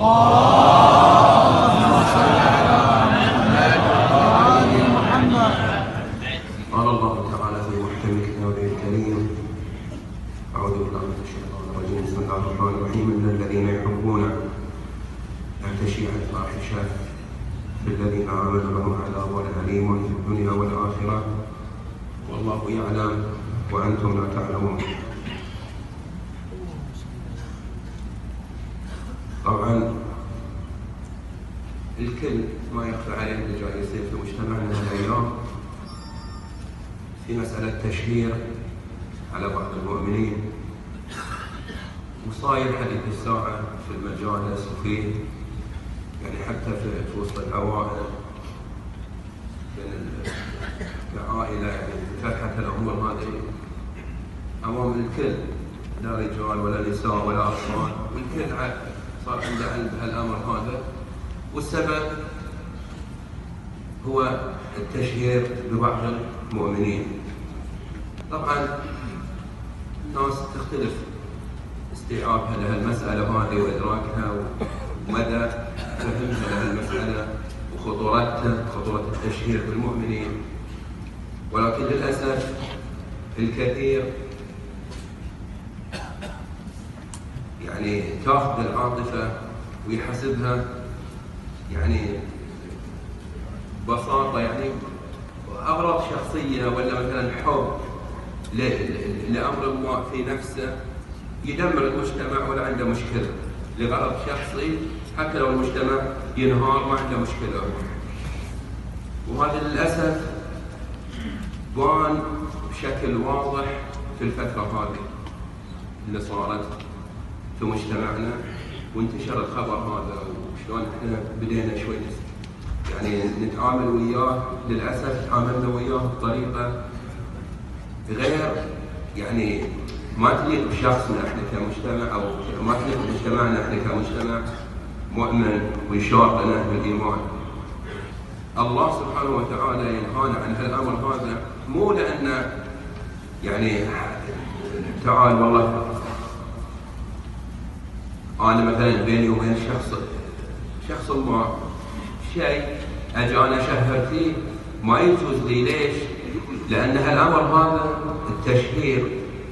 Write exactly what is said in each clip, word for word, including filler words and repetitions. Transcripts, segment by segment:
اللهم صل على محمد وآل محمد. قال الله تعالى في محكم كتابه الكريم: أعوذ بالله من الشيطان الرجيم، بسم الله الرحمن الرحيم: إن الذين يحبون أن تشيع الفاحشة في الذين آمنوا لهم عذاب أليم في الدنيا والآخرة والله يعلم وأنتم لا تعلمون. طبعا الكل ما يخفى عليه اللي جاي يصير في مجتمعنا هالايام في مسألة تشهير على بعض المؤمنين، وصاير حديث الساعة في المجالس وفي يعني حتى في وسط العوائل بين العائلة، يعني فتحت الأمور هذه أمام الكل، لا رجال ولا نساء ولا أطفال، والكل صار عنده علم بهالأمر هذا. والسبب هو التشهير ببعض المؤمنين. طبعا الناس تختلف استيعابها لهالمسألة هذه وإدراكها ومدى فهمها لهالمسألة وخطورتها، خطورة التشهير بالمؤمنين، ولكن للأسف الكثير يعني تاخذ العاطفة ويحسبها يعني ببساطة يعني أغراض شخصية، ولا مثلا حب لأمر ما في نفسه يدمر المجتمع ولا عنده مشكلة، لغرض شخصي حتى لو المجتمع ينهار ما عنده مشكلة. وهذا للأسف بان بشكل واضح في الفترة هذه اللي صارت في مجتمعنا، وانتشر الخبر هذا وشلون احنا بدينا شوي يعني نتعامل وياه. للاسف تعاملنا وياه بطريقه غير يعني ما تليق بشخصنا احنا كمجتمع، او ما تليق بمجتمعنا احنا كمجتمع مؤمن ويشار لنا بالايمان. الله سبحانه وتعالى ينهانا عن هالامر هذا، مو لان يعني تعال والله أنا مثلا بيني وبين شخص شخص ما شيء أجي أنا أشهر فيه ما يجوز لي. ليش؟ لأن هالأمر هذا التشهير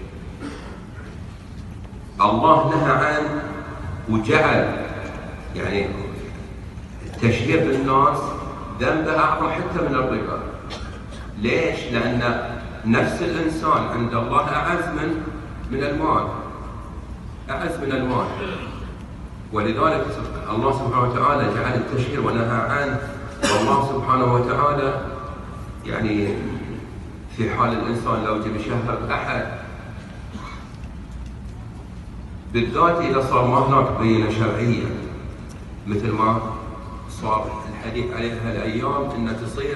الله نهى عنه وجعل يعني التشهير بالناس ذنبه أعظم حتى من الربا. ليش؟ لأن نفس الإنسان عند الله أعز من من المال، أعز من المال. ولذلك الله سبحانه وتعالى جعل التشهير ونهى عنه. والله سبحانه وتعالى يعني في حال الإنسان لو جه يشهر أحد بالذات إذا صار ما هناك بينة شرعية، مثل ما صار الحديث عليها هالأيام إنه تصير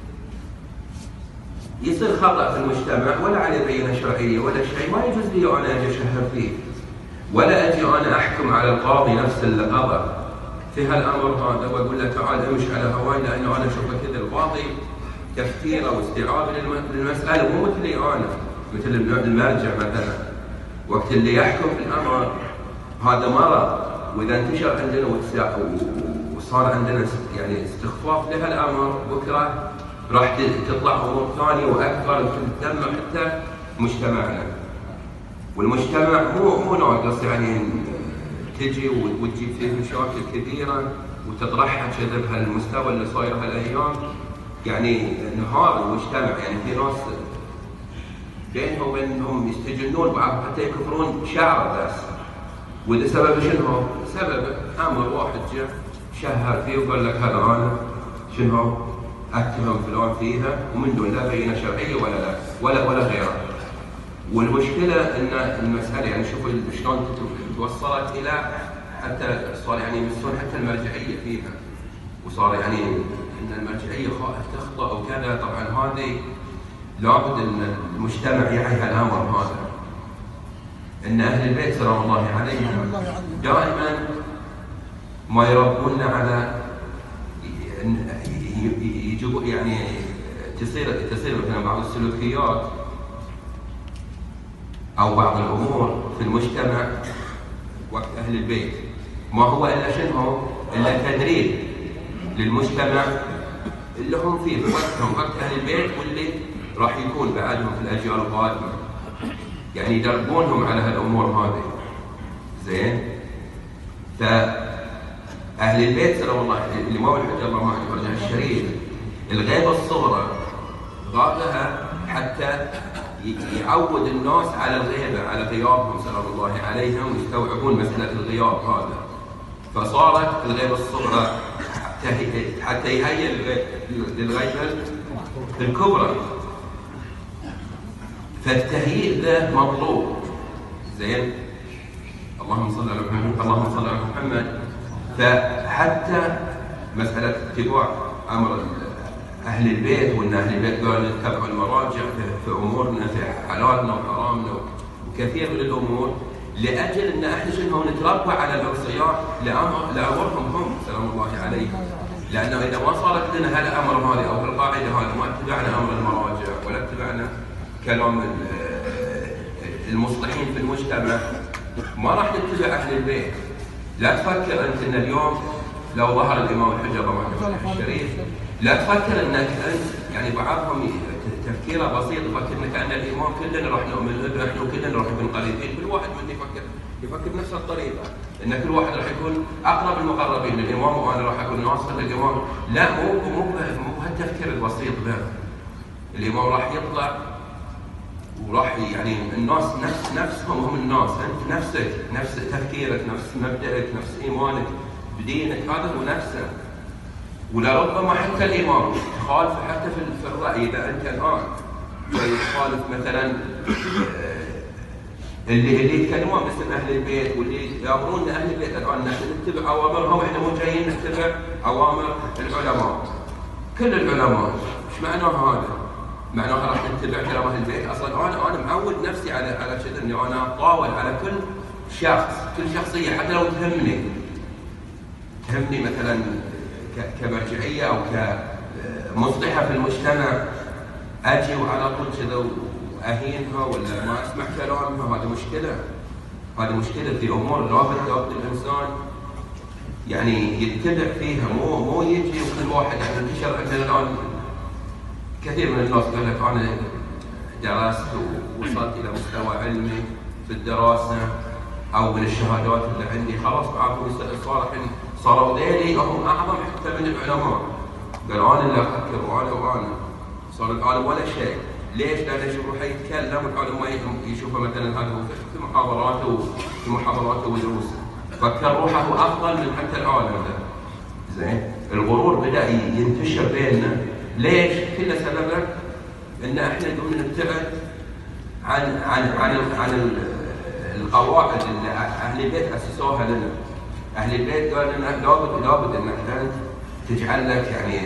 يصير خطأ في المجتمع ولا عليه بينة شرعية ولا شيء، ما يجوز لي أنا أجي أشهر فيه، ولا أجي أنا أحكم على القاضي نفس اللي قضى في هالأمر هذا وأقول له تعال امش على هواي، لأنه أنا أشوفه كذا. القاضي تفكيره واستيعابه للمسألة مو مثلي أنا، مثل المرجع مثلا وقت اللي يحكم في الأمر هذا مرض. وإذا انتشر عندنا وصار عندنا يعني استخفاف لهالأمر، بكرة راح تطلع أمور ثانية وأكبر وتدمر حتى مجتمعنا. والمجتمع مو مو ناقص يعني تجي وتجيب فيه مشاكل كثيره وتطرحها كذا بهالمستوى اللي صاير هالايام، يعني انهار المجتمع. يعني في ناس بينهم وبينهم يستجنون بعض حتى يكفرون شعره بس، واذا سبب شنو؟ سبب امر واحد جاء شهر فيه وقال لك هذا انا شنو؟ اتهم فلان فيها ومن دون لا بينه شرعيه ولا لا ولا ولا غيره. والمشكله ان المساله يعني شوفوا شلون توصلت الى حتى صار يعني يمسون حتى المرجعيه فيها، وصار يعني ان المرجعيه خائف تخطا وكذا. طبعا هذه لابد ان المجتمع يعي هالامر هذا، ان اهل البيت سلام الله عليهم دائما ما يربونا على يجب يعني تصير تصير مثلا بعض السلوكيات او بعض الامور في المجتمع وقت اهل البيت ما هو إلا شنو؟ إلا تدريب للمجتمع اللي هم فيه في وقتهم، وقت أهل البيت واللي راح يكون بعدهم في الأجيال القادمة، يعني يدربونهم على هالأمور هذه. زين؟ فأهل البيت سلام الله الإمام الحجة الله ما عليه الشريف الغيبة الصغرى غابها حتى يعود الناس على الغيبة، على غيابهم سلام الله عليهم، ويستوعبون مسألة الغياب هذا. فصارت الغيبة الصغرى حتى يهيئ للغيبة الكبرى. فالتهيئ ذا مطلوب. زين؟ اللهم صل على محمد، اللهم صل على محمد. فحتى مسألة اتباع أمر أهل البيت، وأن أهل البيت قالوا نتبع المراجع في أمورنا، في حلالنا وحرامنا وكثير من الأمور، لأجل أن احنا شنو نتربى على الانصياع لأمرهم هم سلام الله عليهم. لأنه إذا ما صارت لنا هالأمر هذه أو القاعدة هذه، ما اتبعنا أمر المراجع ولا اتبعنا كلام المصلحين في المجتمع، ما راح نتبع أهل البيت. لا تفكر أنت أن اليوم لو ظهر الإمام الحجة الله عليه الشريف، لا تفكر أنك أنت يعني بعضهم تفكيره بسيط، يفكر أنك أن الإمام كلنا راح نؤمن به، نحن كلنا راح نكون قريبين. كل واحد منا يفكر يفكر بنفس الطريقة، أن كل واحد راح يكون أقرب المقربين للإمام، وأنا راح أكون ناصر للإمام. لا، مو مو مو بهالتفكير البسيط ده. الإمام راح يطلع وراح يعني الناس نفس نفسهم هم الناس، أنت نفسك، نفس تفكيرك، نفس مبدأك، نفس إيمانك بدينك، هذا هو نفسه. ولربما حتى الإمام يخالف حتى في الرأي. إذا أنت الآن يخالف مثلا اللي اللي يتكلمون باسم أهل البيت، واللي يأمرون أهل البيت الآن نحن نتبع أوامرهم، إحنا مو جايين نتبع أوامر العلماء. كل العلماء، إيش معناها هذا؟ معناها راح نتبع كلام أهل البيت. أصلا أنا أنا معود نفسي على على كذا، إني أنا أطاول على كل شخص، كل شخصية حتى لو تهمني تهمني مثلا كمرجعية أو كمصلحة في المجتمع، أجي وعلى طول كذا وأهينها ولا ما أسمع كلامها. هذه مشكلة، هذه مشكلة في أمور لابد لابد الإنسان يعني يتبع فيها، مو مو يجي وكل واحد يعني انتشر عندنا الآن كثير من الناس قال لك أنا درست ووصلت إلى مستوى علمي في الدراسة أو من الشهادات اللي عندي، خلاص معاكم صار الحين صاروا ذيلي هم أعظم حتى من العلماء. قال أنا اللي أفكر وأنا وأنا صار العالم ولا شيء. ليش؟ لأنه يشوفوا حيتكلم والعالم ما يشوفه مثلا هذا في محاضراته في محاضراته ودروسه، فكر روحه أفضل من حتى العالم ده. زين؟ الغرور بدأ ينتشر بيننا. ليش؟ كله سببه إن إحنا نقوم نبتعد عن عن عن عن القواعد اللي أهل البيت أسسوها لنا. أهل البيت قال لنا لابد لابد إنك أنت تجعل لك يعني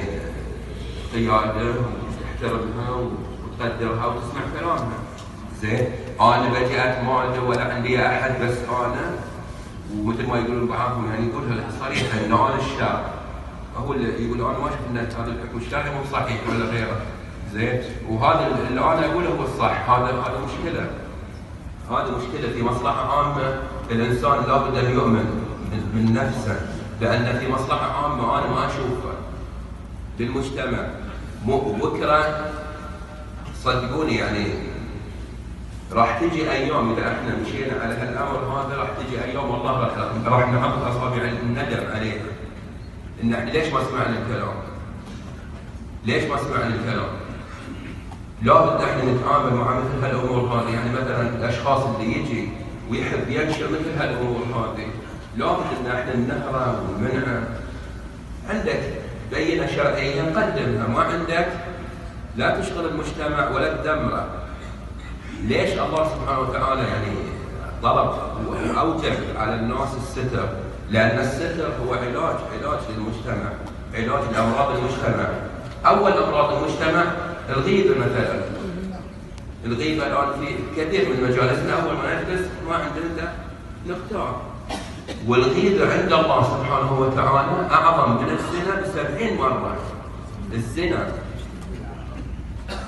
قيادة وتحترمها وتقدرها وتسمع كلامها. زين؟ أنا بجي أتمالها ولا عندي أحد، بس أنا ومثل ما يقولون بعضهم يعني يقولها صريحة إن أنا الشارع. هو اللي يقول أنا ما أشوف إن هذا الحكم الشرعي مو صحيح ولا غيره. زين؟ وهذا اللي أنا أقوله هو الصح. هذا هذا مشكلة. هذه مشكلة في مصلحة عامة. الإنسان لابد أن يؤمن من نفسه بأن في مصلحة عامة أنا ما أشوفها للمجتمع. بكرة صدقوني يعني راح تجي أيام إذا إحنا مشينا على هالأمر هذا، راح تجي أيام والله راح راح نحط أصابع الندم عليها. إن إحنا ليش ما سمعنا الكلام؟ ليش ما سمعنا الكلام؟ لابد احنا نتعامل مع مثل هالامور هذه. يعني مثلا الاشخاص اللي يجي ويحب ينشر مثل هالامور هذه، لابد ان احنا ننهره ونمنعه. عندك بينه شرعيه قدمها، ما عندك لا تشغل المجتمع ولا تدمره. ليش الله سبحانه وتعالى يعني طلب واوجب على الناس الستر؟ لان الستر هو علاج علاج للمجتمع، علاج لامراض المجتمع. اول امراض المجتمع الغيبة مثلا. الغيبة الآن في كثير من مجالسنا أول ما نجلس ما عندنا نختار. والغيبة عند الله سبحانه وتعالى أعظم من الزنا بسبعين مرة. الزنا.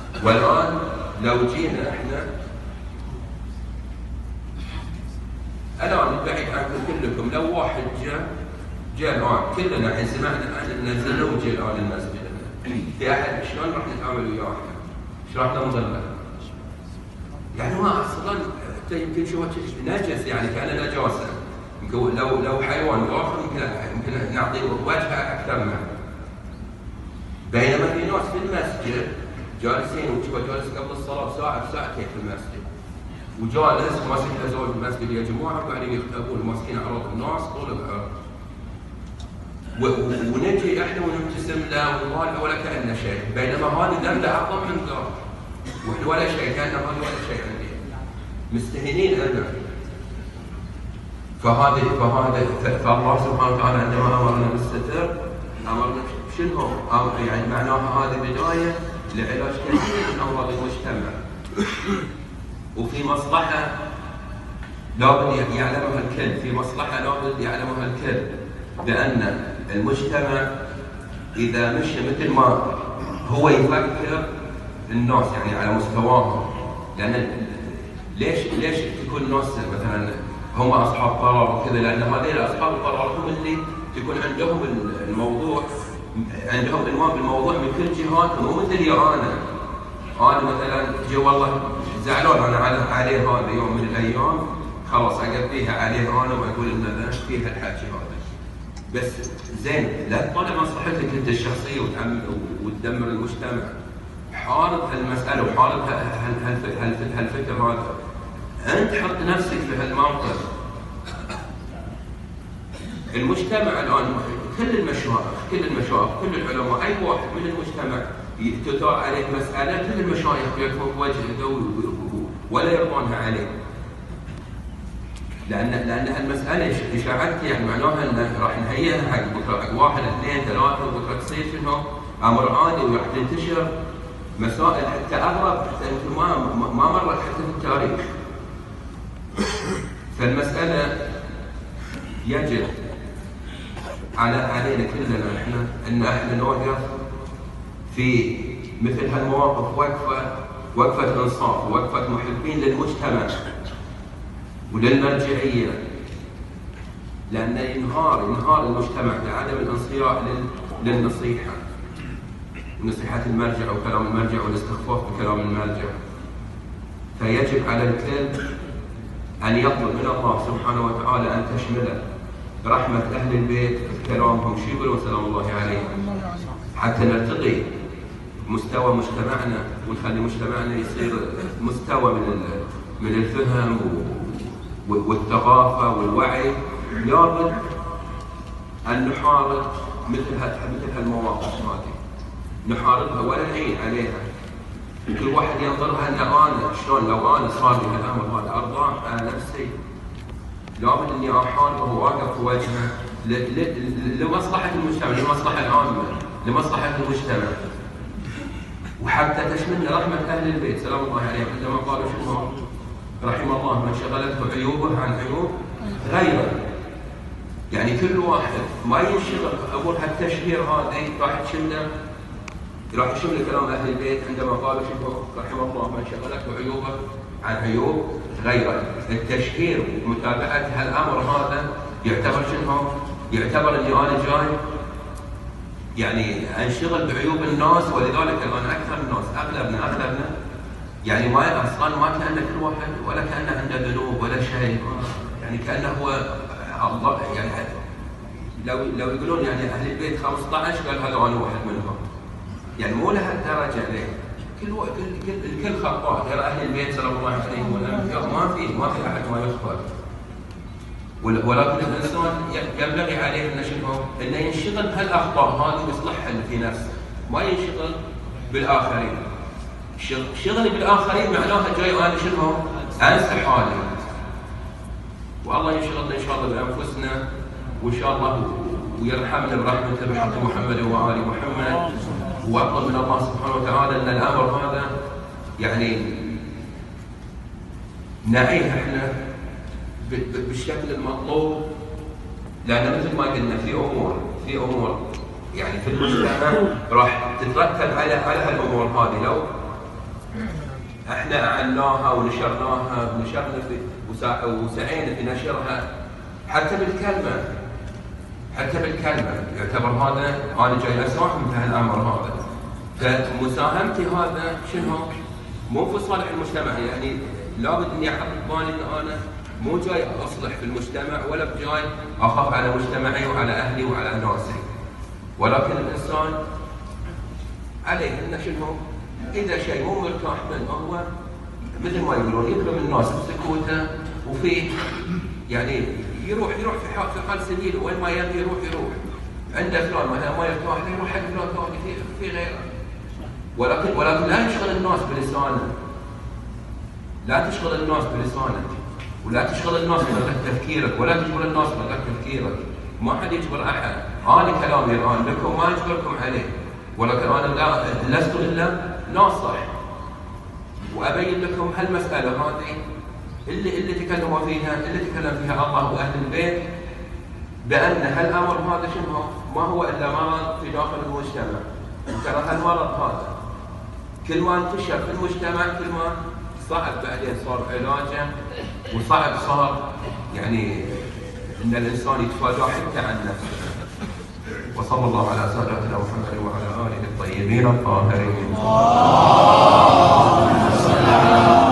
والآن لو جينا إحنا الان بعيد عنكم كلكم لو واحد جاء جاء الان كلنا الحين سمعنا الان نزلوا وجاء الان المسجد في احد شلون راح نتعامل وياه احنا؟ ايش راح ننظر له؟ يعني ما اصلا يمكن شو نجس يعني كان نجاسه يمكن لو لو حيوان اخر يمكن يمكن نعطيه وجهه اكثر منه. بينما في ناس في المسجد جالسين وشوف جالس قبل الصلاه ساعه ساعتين في المسجد وجالس ماسك ازواج المسجد يا جماعه قاعدين يكتبون ماسكين اعراض الناس طول بعرض. ونجي احنا ونبتسم له ونقال ولا كانه شيء، بينما هذه ذنبه اعظم من ذاك واحنا ولا شيء كانه هذا ولا شيء عندي مستهينين انا. فهذا فهذا فالله سبحانه وتعالى عندما امرنا بالستر امرنا شنو؟ يعني معناها هذه بدايه لعلاج كثير من امراض المجتمع. وفي مصلحه لابد يعلمها الكل، في مصلحه لابد يعلمها الكل، لان المجتمع اذا مشى مثل ما هو يفكر الناس يعني على مستواهم، لان ليش ليش تكون الناس مثلا هم اصحاب قرار وكذا؟ لان هذول اصحاب القرار هم اللي تكون عندهم الموضوع عندهم المام بالموضوع من كل جهاتهم، مو مثلي انا. انا مثلا جي والله زعلان انا على عليه هذا يوم من الايام خلاص اقضيها عليه انا واقول ان فيها الحكي هذا. بس زين لا تطالع مصلحتك انت الشخصيه وتدمر المجتمع. حارب هالمساله وحارب هالفكر هذا. انت حط نفسك في هالموقف. المجتمع الان كل المشايخ كل المشايخ كل العلماء اي واحد من المجتمع تثار عليه مساله كل المشايخ يكفوا بوجهه ولا يرضونها عليه. لان لان هالمساله اشاعتك يعني معناها ان راح نهيئها حق بكره حق واحد اثنين ثلاثه وبكره تصير شنو؟ امر عادي وراح تنتشر مسائل حتى اغرب حتى يمكن ما ما مرت حتى في التاريخ. فالمساله يجب على علينا كلنا احنا ان احنا نوقف في مثل هالمواقف وقفه وقفه انصاف ووقفه محبين للمجتمع وللمرجعيه، لان ينهار ينهار المجتمع بعدم الانصياع للنصيحه ونصيحه المرجع وكلام المرجع والاستخفاف بكلام المرجع. فيجب على الكل ان يطلب من الله سبحانه وتعالى ان تشمله رحمه اهل البيت كلامهم شو يقولون سلام الله عليهم، حتى نرتقي مستوى مجتمعنا ونخلي مجتمعنا يصير مستوى من من الفهم والثقافه والوعي. لابد ان نحارب مثل مثل هالمواقف هذه، نحاربها ولا نعين عليها. كل واحد ينظرها ان انا شلون لو انا صار لي هالامر هذا ارضاه على نفسي. لابد اني احاربه وواقف في وجهه لمصلحه المجتمع، للمصلحه العامه، لمصلحه المجتمع. وحتى تشمل رحمه اهل البيت سلام الله عليهم عندما قالوا شنو؟ رحم الله من شغلته عيوبه عن عيوب غيره. يعني كل واحد ما ينشغل اقول هالتشهير هذا راح تشمله راح يشمل كلام اهل البيت عندما قالوا شنو؟ رحم الله من شغلته عيوبه عن عيوب غيره. التشهير ومتابعه هالامر هذا يعتبر شنو؟ يعتبر اني انا جاي يعني انشغل بعيوب الناس، ولذلك الان اكثر الناس اغلبنا اغلبنا يعني ما اصلا ما كان كل واحد ولا كان عنده ذنوب ولا شيء، يعني كانه هو الله. يعني لو لو يقولون يعني اهل البيت خمسة عشر قال هذا انا واحد منهم، يعني مو لهالدرجه ليه؟ كل كل الكل خطاء غير اهل البيت صلى الله عليه وسلم، ما في ما في احد ما يخطئ. ولكن الانسان ينبغي عليه انه شنو؟ انه ينشغل بهالاخطاء هذه ويصلحها في نفسه، ما ينشغل بالاخرين. شغلي بالاخرين معناها جاي انا شنو؟ انسى حالي. والله يشغلنا ان شاء الله بانفسنا وان شاء الله ويرحمنا برحمته بحق محمد وآل محمد. واطلب من الله سبحانه وتعالى ان الامر هذا يعني نعيه احنا بالشكل المطلوب، لان مثل ما قلنا في امور في امور يعني في المجتمع راح تترتب على على هالامور هذه. لو احنا اعناها ونشرناها ونشرنا في وسعينا في نشرها حتى بالكلمة، حتى بالكلمة يعتبر هذا أنا جاي أساهم في هالأمر هذا. فمساهمتي هذا شنو؟ مو في صالح المجتمع، يعني لابد إني أحط بالي إن أنا مو جاي أصلح في المجتمع ولا بجاي أخاف على مجتمعي وعلى أهلي وعلى ناسي، ولكن الإنسان عليه إنه شنو؟ إذا شيء مو مرتاح منه هو مثل ما يقولون يكرم الناس بسكوته وفيه، يعني يروح يروح في حال في حال سبيله، وين ما يبي يروح يروح. عنده فلان مثلا ما يرتاح له يروح حق فلان ثاني في في غيره. ولكن ولكن لا تشغل الناس بلسانك. لا تشغل الناس بلسانك، ولا تشغل الناس بغير تفكيرك، ولا تجبر الناس بغير تفكيرك. ما حد يجبر احد. انا كلامي الان لكم ما اجبركم عليه، ولكن انا لا لست الا ناصح. وابين لكم هالمساله هذه اللي اللي تكلموا فيها، اللي تكلم فيها الله واهل البيت، بان هالامر هذا شنو؟ ما هو الا مرض في داخل المجتمع. ترى هالمرض هذا كل ما انتشر في المجتمع كل ما صعب بعدين صار علاجه، وصعب صار يعني ان الانسان يتفاداه حتى عن نفسه. وصلى الله على سيدنا محمد وعلى اله الطيبين الطاهرين.